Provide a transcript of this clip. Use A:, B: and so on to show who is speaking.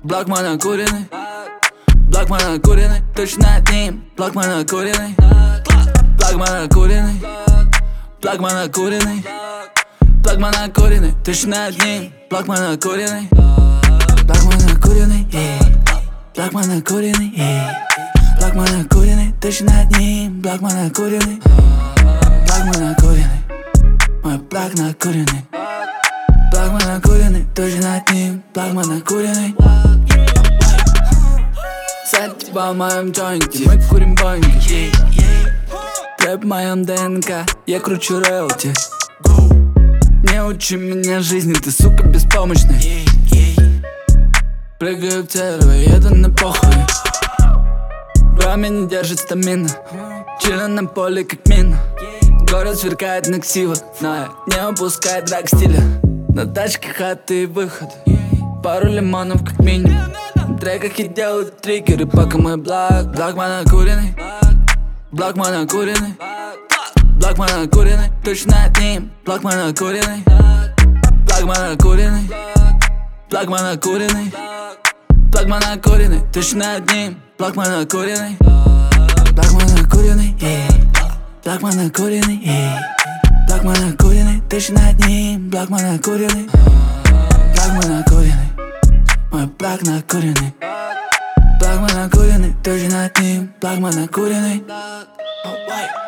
A: Блэкман накуренный, Блэкман накуренный, точно одним. Блэкман накуренный, Блэкман накуренный, Блэкман накуренный, Блэкман накуренный, точно одним. Блэкман накуренный, Блэкман накуренный, Блэкман накуренный, Блэкман накуренный, точно одним. Блэкман накуренный, Блэкман накуренный, мой блэк накуренный, Блэкман накуренный, точно одним. Блэкман накуренный. Сядь в моем джойнте, мы курим боинги. Рэп в моем ДНК, я кручу роялти. Не учи меня жизни, ты, сука, беспомощный. Прыгаю в террор, еду на похуй. Время не держит стамина, чилю на поле как мина. Город сверкает на ксиво, но я не упускаю драг стиля. На тачке хаты и выход, пару лимонов как минимум. В треках я делаю триггеры, пока мой Блэкман накуренный, Блэкман накуренный, Блэкман накуренный, точно одним. Блэкман накуренный, Блэкман накуренный, Блэкман накуренный, Блэкман накуренный, точно одним. Блэкман накуренный, Блэкман накуренный, Блэкман накуренный, Блэкман накуренный, точно одним. Блэкман накуренный, Блэкман накуренный, мой блэк накуренный, Блэкман накуренный, точно одним. Блэкман накуренный.